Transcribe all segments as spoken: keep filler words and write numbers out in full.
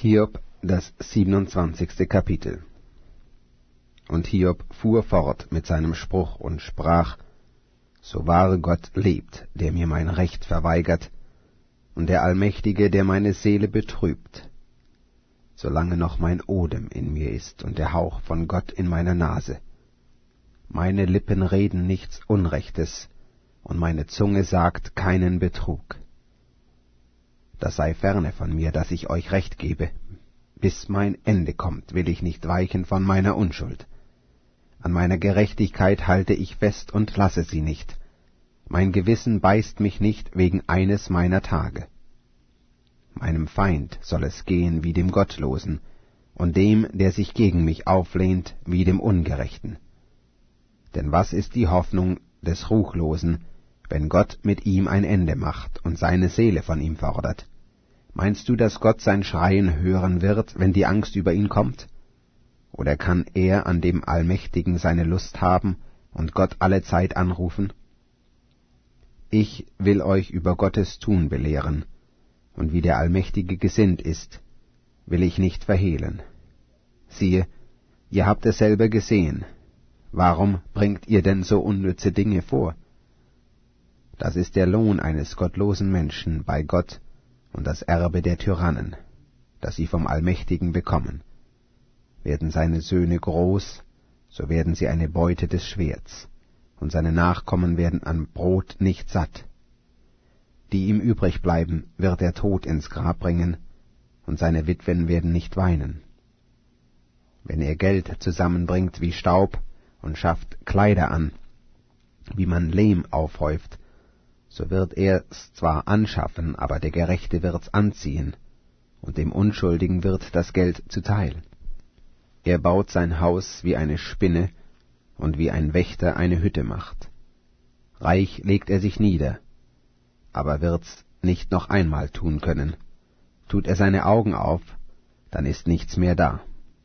Hiob, das siebenundzwanzigste Kapitel. Und Hiob fuhr fort mit seinem Spruch und sprach: So wahr Gott lebt, der mir mein Recht verweigert, und der Allmächtige, der meine Seele betrübt, solange noch mein Odem in mir ist und der Hauch von Gott in meiner Nase. Meine Lippen reden nichts Unrechtes, und meine Zunge sagt keinen Betrug. Das sei ferne von mir, dass ich euch Recht gebe. Bis mein Ende kommt, will ich nicht weichen von meiner Unschuld. An meiner Gerechtigkeit halte ich fest und lasse sie nicht. Mein Gewissen beißt mich nicht wegen eines meiner Tage. Meinem Feind soll es gehen wie dem Gottlosen, und dem, der sich gegen mich auflehnt, wie dem Ungerechten. Denn was ist die Hoffnung des Ruchlosen, wenn Gott mit ihm ein Ende macht und seine Seele von ihm fordert? Meinst du, dass Gott sein Schreien hören wird, wenn die Angst über ihn kommt? Oder kann er an dem Allmächtigen seine Lust haben und Gott allezeit anrufen? Ich will euch über Gottes Tun belehren, und wie der Allmächtige gesinnt ist, will ich nicht verhehlen. Siehe, ihr habt es selber gesehen. Warum bringt ihr denn so unnütze Dinge vor? Das ist der Lohn eines gottlosen Menschen bei Gott und das Erbe der Tyrannen, das sie vom Allmächtigen bekommen. Werden seine Söhne groß, so werden sie eine Beute des Schwerts, und seine Nachkommen werden an Brot nicht satt. Die ihm übrig bleiben, wird der Tod ins Grab bringen, und seine Witwen werden nicht weinen. Wenn er Geld zusammenbringt wie Staub und schafft Kleider an, wie man Lehm aufhäuft, so wird er's zwar anschaffen, aber der Gerechte wird's anziehen, und dem Unschuldigen wird das Geld zuteil. Er baut sein Haus wie eine Spinne, und wie ein Wächter eine Hütte macht. Reich legt er sich nieder, aber wird's nicht noch einmal tun können. Tut er seine Augen auf, dann ist nichts mehr da.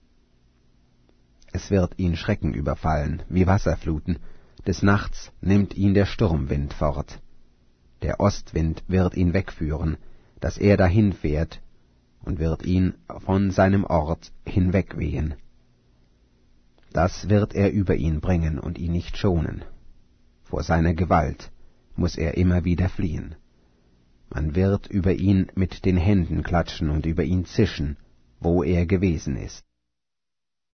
Es wird ihn Schrecken überfallen, wie Wasserfluten, des Nachts nimmt ihn der Sturmwind fort. Der Ostwind wird ihn wegführen, dass er dahinfährt, und wird ihn von seinem Ort hinwegwehen. Das wird er über ihn bringen und ihn nicht schonen. Vor seiner Gewalt muß er immer wieder fliehen. Man wird über ihn mit den Händen klatschen und über ihn zischen, wo er gewesen ist.